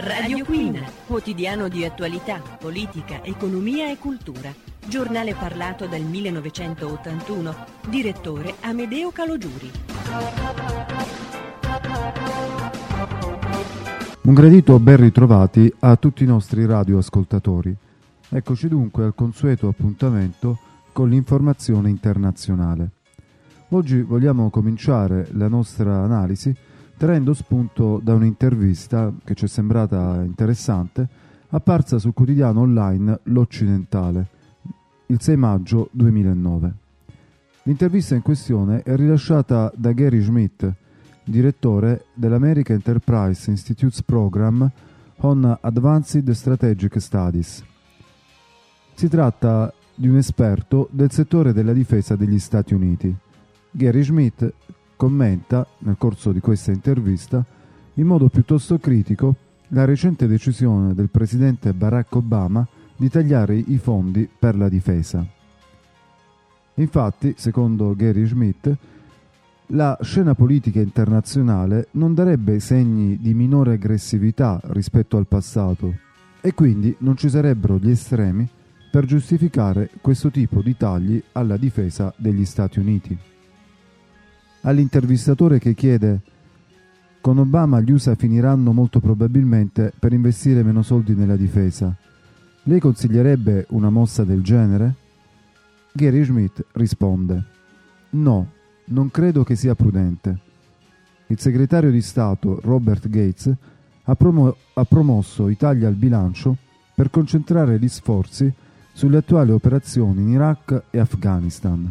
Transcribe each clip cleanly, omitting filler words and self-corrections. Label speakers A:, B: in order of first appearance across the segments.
A: Radio Queen, quotidiano di attualità, politica, economia e cultura. Giornale parlato dal 1981. Direttore Amedeo Calogiuri.
B: Un gradito ben ritrovati a tutti i nostri radioascoltatori. Eccoci dunque al consueto appuntamento con l'informazione internazionale. Oggi vogliamo cominciare la nostra analisi traendo spunto da un'intervista che ci è sembrata interessante, apparsa sul quotidiano online L'Occidentale, il 6 maggio 2009. L'intervista in questione è rilasciata da Gary Schmidt, direttore dell'American Enterprise Institute's Program on Advanced Strategic Studies. Si tratta di un esperto del settore della difesa degli Stati Uniti. Gary Schmidt commenta, nel corso di questa intervista, in modo piuttosto critico la recente decisione del presidente Barack Obama di tagliare i fondi per la difesa. Infatti, secondo Gary Schmidt, la scena politica internazionale non darebbe segni di minore aggressività rispetto al passato e quindi non ci sarebbero gli estremi per giustificare questo tipo di tagli alla difesa degli Stati Uniti. All'intervistatore che chiede: con Obama gli USA finiranno molto probabilmente per investire meno soldi nella difesa, lei consiglierebbe una mossa del genere? Gary Schmidt risponde: no, non credo che sia prudente. Il segretario di Stato Robert Gates ha promosso i tagli al bilancio per concentrare gli sforzi sulle attuali operazioni in Iraq e Afghanistan.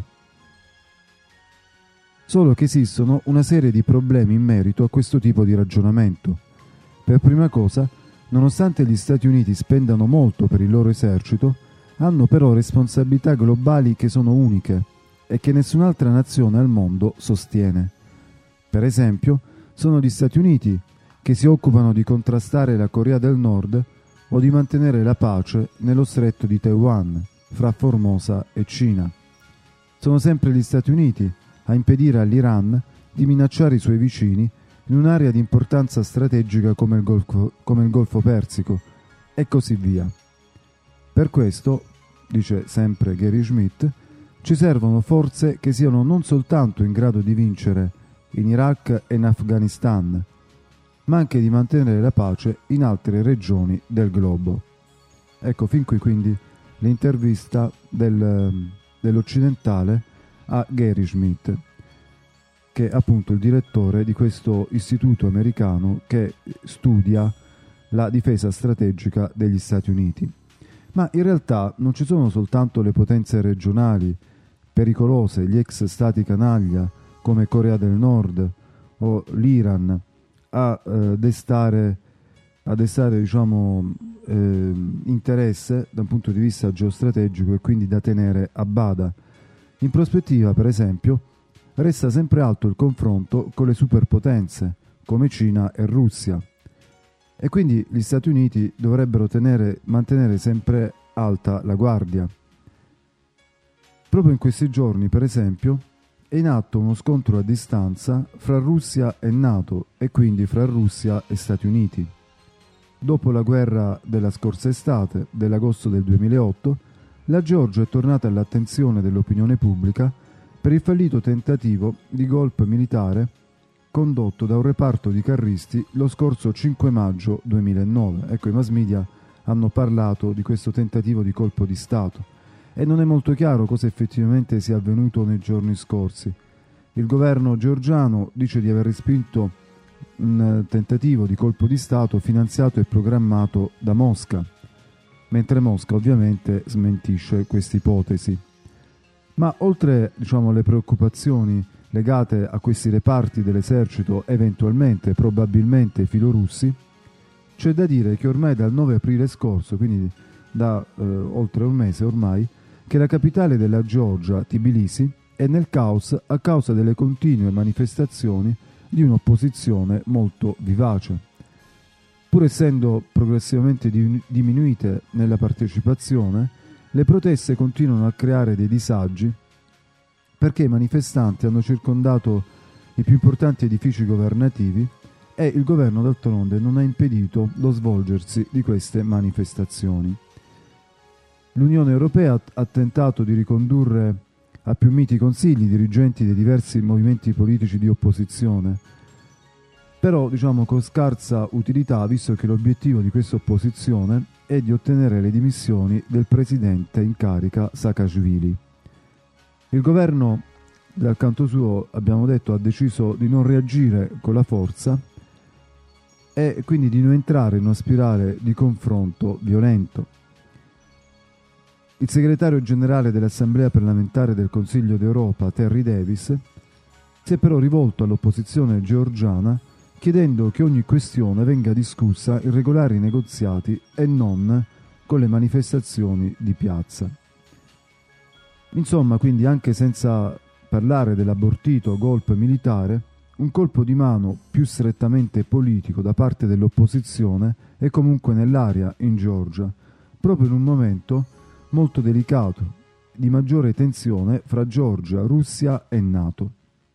B: Solo che esistono una serie di problemi in merito a questo tipo di ragionamento. Per prima cosa, nonostante gli Stati Uniti spendano molto per il loro esercito, hanno però responsabilità globali che sono uniche e che nessun'altra nazione al mondo sostiene. Per esempio, sono gli Stati Uniti che si occupano di contrastare la Corea del Nord o di mantenere la pace nello stretto di Taiwan, fra Formosa e Cina. Sono sempre gli Stati Uniti a impedire all'Iran di minacciare i suoi vicini in un'area di importanza strategica come il Golfo Persico, e così via. Per questo, dice sempre Gary Schmidt, ci servono forze che siano non soltanto in grado di vincere in Iraq e in Afghanistan, ma anche di mantenere la pace in altre regioni del globo. Ecco, fin qui quindi l'intervista dell'Occidentale a Gary Schmidt, che è appunto il direttore di questo istituto americano che studia la difesa strategica degli Stati Uniti. Ma in realtà non ci sono soltanto le potenze regionali pericolose, gli ex stati canaglia come Corea del Nord o l'Iran a destare interesse da un punto di vista geostrategico e quindi da tenere a bada. In prospettiva, per esempio, resta sempre alto il confronto con le superpotenze come Cina e Russia, e quindi gli Stati Uniti dovrebbero mantenere sempre alta la guardia. Proprio in questi giorni, per esempio, è in atto uno scontro a distanza fra Russia e NATO e quindi fra Russia e Stati Uniti. Dopo la guerra della scorsa estate, dell'agosto del 2008, la Georgia è tornata all'attenzione dell'opinione pubblica per il fallito tentativo di golpe militare condotto da un reparto di carristi lo scorso 5 maggio 2009. Ecco, i mass media hanno parlato di questo tentativo di colpo di Stato e non è molto chiaro cosa effettivamente sia avvenuto nei giorni scorsi. Il governo georgiano dice di aver respinto un tentativo di colpo di Stato finanziato e programmato da Mosca, mentre Mosca ovviamente smentisce questa ipotesi. Ma oltre le preoccupazioni legate a questi reparti dell'esercito eventualmente, probabilmente filorussi, c'è da dire che ormai dal 9 aprile scorso, quindi da oltre un mese ormai, che la capitale della Georgia, Tbilisi, è nel caos a causa delle continue manifestazioni di un'opposizione molto vivace. Pur essendo progressivamente diminuite nella partecipazione, le proteste continuano a creare dei disagi perché i manifestanti hanno circondato i più importanti edifici governativi e il governo d'altronde non ha impedito lo svolgersi di queste manifestazioni. L'Unione Europea ha tentato di ricondurre a più miti consigli i dirigenti dei diversi movimenti politici di opposizione, però con scarsa utilità, visto che l'obiettivo di questa opposizione è di ottenere le dimissioni del presidente in carica Saakashvili. Il governo, dal canto suo, abbiamo detto, ha deciso di non reagire con la forza e quindi di non entrare in una spirale di confronto violento. Il segretario generale dell'Assemblea parlamentare del Consiglio d'Europa, Terry Davis, si è però rivolto all'opposizione georgiana chiedendo che ogni questione venga discussa in regolari negoziati e non con le manifestazioni di piazza. Insomma, quindi, anche senza parlare dell'abortito golpe militare, un colpo di mano più strettamente politico da parte dell'opposizione è comunque nell'aria in Georgia, proprio in un momento molto delicato, di maggiore tensione fra Georgia, Russia e NATO.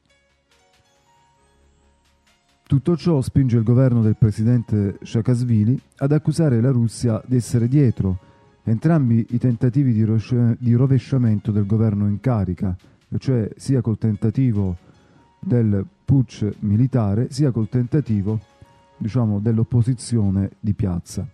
B: Tutto ciò spinge il governo del presidente Saakashvili ad accusare la Russia di essere dietro entrambi i tentativi di rovesciamento del governo in carica, cioè sia col tentativo del putsch militare, sia col tentativo, dell'opposizione di piazza.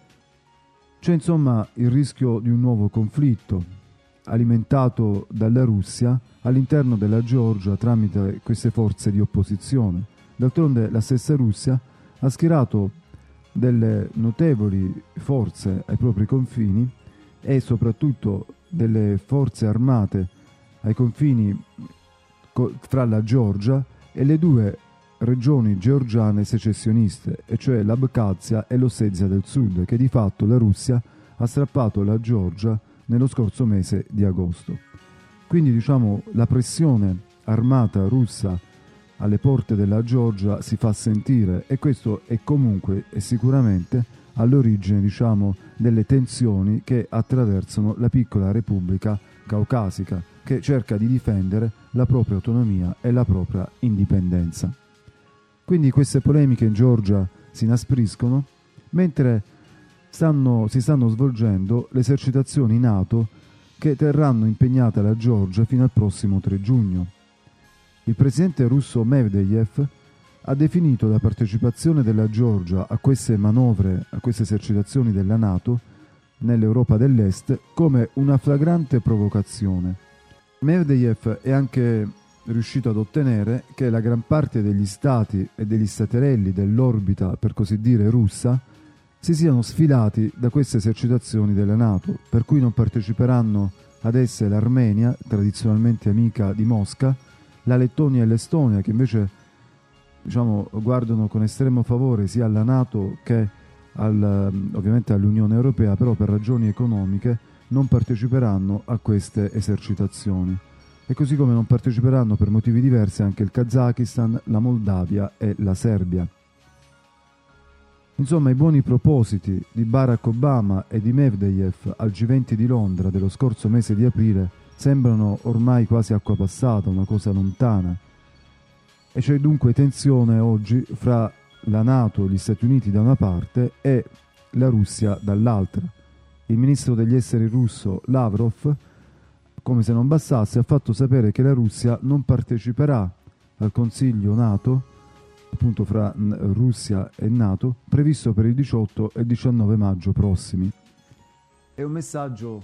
B: C'è insomma il rischio di un nuovo conflitto, alimentato dalla Russia all'interno della Georgia tramite queste forze di opposizione. D'altronde la stessa Russia ha schierato delle notevoli forze ai propri confini e soprattutto delle forze armate ai confini fra la Georgia e le due regioni georgiane secessioniste, e cioè l'Abkhazia e l'Ossetia del Sud, che di fatto la Russia ha strappato alla Georgia nello scorso mese di agosto. Quindi la pressione armata russa alle porte della Georgia si fa sentire, e questo è comunque e sicuramente all'origine delle tensioni che attraversano la piccola repubblica caucasica, che cerca di difendere la propria autonomia e la propria indipendenza. Quindi queste polemiche in Georgia si inaspriscono mentre si stanno svolgendo le esercitazioni NATO che terranno impegnata la Georgia fino al prossimo 3 giugno. Il presidente russo Medvedev ha definito la partecipazione della Georgia a queste manovre, a queste esercitazioni della NATO nell'Europa dell'Est come una flagrante provocazione. Medvedev è anche riuscito ad ottenere che la gran parte degli stati e degli staterelli dell'orbita, per così dire, russa, si siano sfilati da queste esercitazioni della NATO, per cui non parteciperanno ad esse l'Armenia, tradizionalmente amica di Mosca, la Lettonia e l'Estonia, che invece guardano con estremo favore sia alla NATO che ovviamente all'Unione Europea, però per ragioni economiche non parteciperanno a queste esercitazioni. E così come non parteciperanno per motivi diversi anche il Kazakistan, la Moldavia e la Serbia. Insomma, i buoni propositi di Barack Obama e di Medvedev al G20 di Londra dello scorso mese di aprile sembrano ormai quasi acqua passata, una cosa lontana. E c'è dunque tensione oggi fra la NATO, gli Stati Uniti da una parte e la Russia dall'altra. Il ministro degli esteri russo Lavrov, come se non bastasse, ha fatto sapere che la Russia non parteciperà al Consiglio NATO, appunto fra Russia e NATO, previsto per il 18 e 19 maggio prossimi. È un messaggio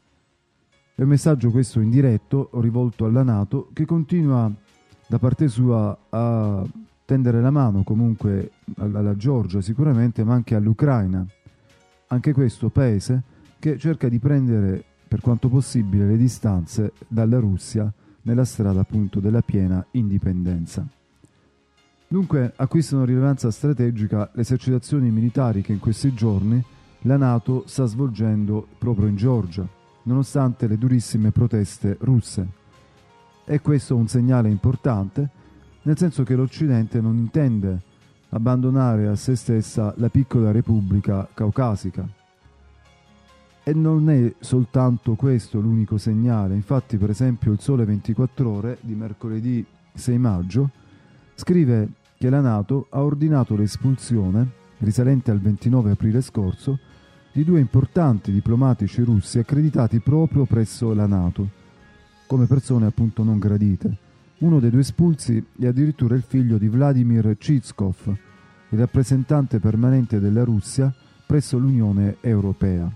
B: questo indiretto, rivolto alla NATO, che continua da parte sua a tendere la mano comunque alla Georgia sicuramente, ma anche all'Ucraina. Anche questo paese che cerca di prendere per quanto possibile le distanze dalla Russia nella strada appunto della piena indipendenza. Dunque acquistano rilevanza strategica le esercitazioni militari che in questi giorni la NATO sta svolgendo proprio in Georgia, nonostante le durissime proteste russe. E questo è un segnale importante, nel senso che l'Occidente non intende abbandonare a se stessa la piccola repubblica caucasica. E non è soltanto questo l'unico segnale. Infatti, per esempio, il Sole 24 Ore di mercoledì 6 maggio scrive che la NATO ha ordinato l'espulsione, risalente al 29 aprile scorso, di 2 importanti diplomatici russi accreditati proprio presso la NATO, come persone appunto non gradite. Uno dei 2 espulsi è addirittura il figlio di Vladimir Chizkov, il rappresentante permanente della Russia presso l'Unione Europea.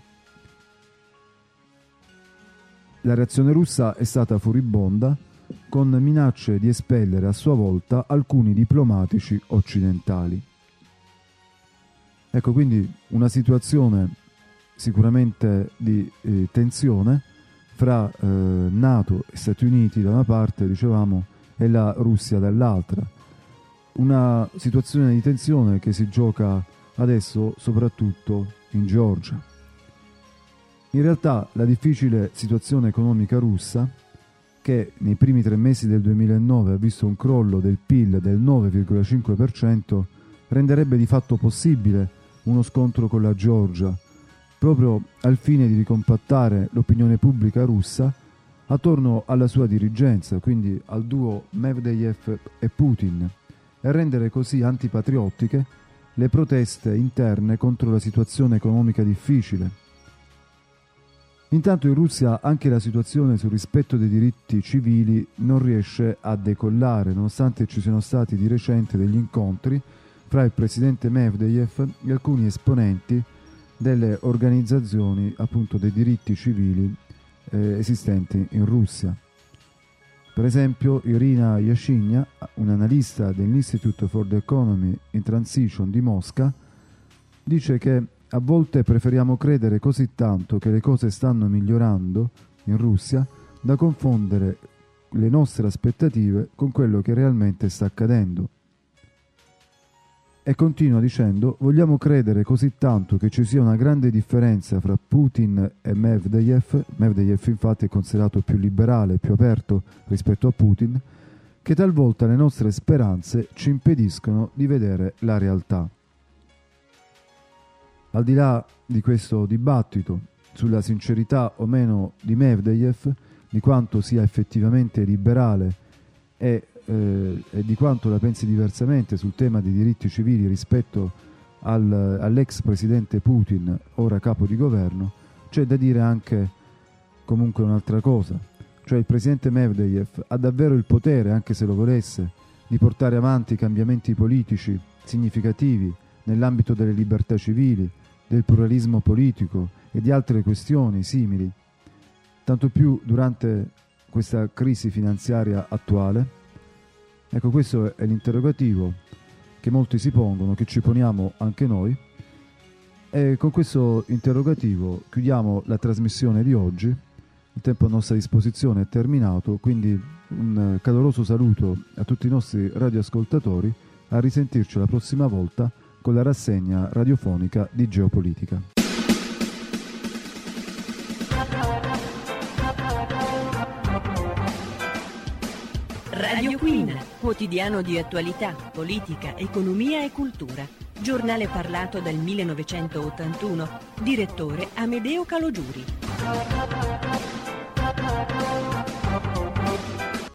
B: La reazione russa è stata furibonda, con minacce di espellere a sua volta alcuni diplomatici occidentali. Ecco, quindi una situazione sicuramente di tensione fra NATO e Stati Uniti da una parte, dicevamo, e la Russia dall'altra. Una situazione di tensione che si gioca adesso soprattutto in Georgia. In realtà la difficile situazione economica russa, che nei primi 3 mesi del 2009 ha visto un crollo del PIL del 9,5%, renderebbe di fatto possibile uno scontro con la Georgia, proprio al fine di ricompattare l'opinione pubblica russa attorno alla sua dirigenza, quindi al duo Medvedev e Putin, e rendere così antipatriottiche le proteste interne contro la situazione economica difficile. Intanto in Russia anche la situazione sul rispetto dei diritti civili non riesce a decollare, nonostante ci siano stati di recente degli incontri fra il presidente Medvedev e alcuni esponenti delle organizzazioni appunto dei diritti civili esistenti in Russia. Per esempio Irina Yashinya, un'analista dell'Institute for the Economy in Transition di Mosca, dice che a volte preferiamo credere così tanto che le cose stanno migliorando in Russia da confondere le nostre aspettative con quello che realmente sta accadendo. E continua dicendo: vogliamo credere così tanto che ci sia una grande differenza fra Putin e Medvedev. Medvedev infatti è considerato più liberale, più aperto rispetto a Putin, che talvolta le nostre speranze ci impediscono di vedere la realtà. Al di là di questo dibattito sulla sincerità o meno di Medvedev, di quanto sia effettivamente liberale e di quanto la pensi diversamente sul tema dei diritti civili rispetto all'ex presidente Putin, ora capo di governo, c'è da dire anche comunque un'altra cosa, cioè il presidente Medvedev ha davvero il potere, anche se lo volesse, di portare avanti cambiamenti politici significativi nell'ambito delle libertà civili, del pluralismo politico e di altre questioni simili, tanto più durante questa crisi finanziaria attuale. Ecco, questo è l'interrogativo che molti si pongono, che ci poniamo anche noi, e con questo interrogativo chiudiamo la trasmissione di oggi. Il tempo a nostra disposizione è terminato, quindi un caloroso saluto a tutti i nostri radioascoltatori, a risentirci la prossima volta con la rassegna radiofonica di Geopolitica.
A: Radio Queen, quotidiano di attualità, politica, economia e cultura. Giornale parlato dal 1981. Direttore Amedeo Calogiuri.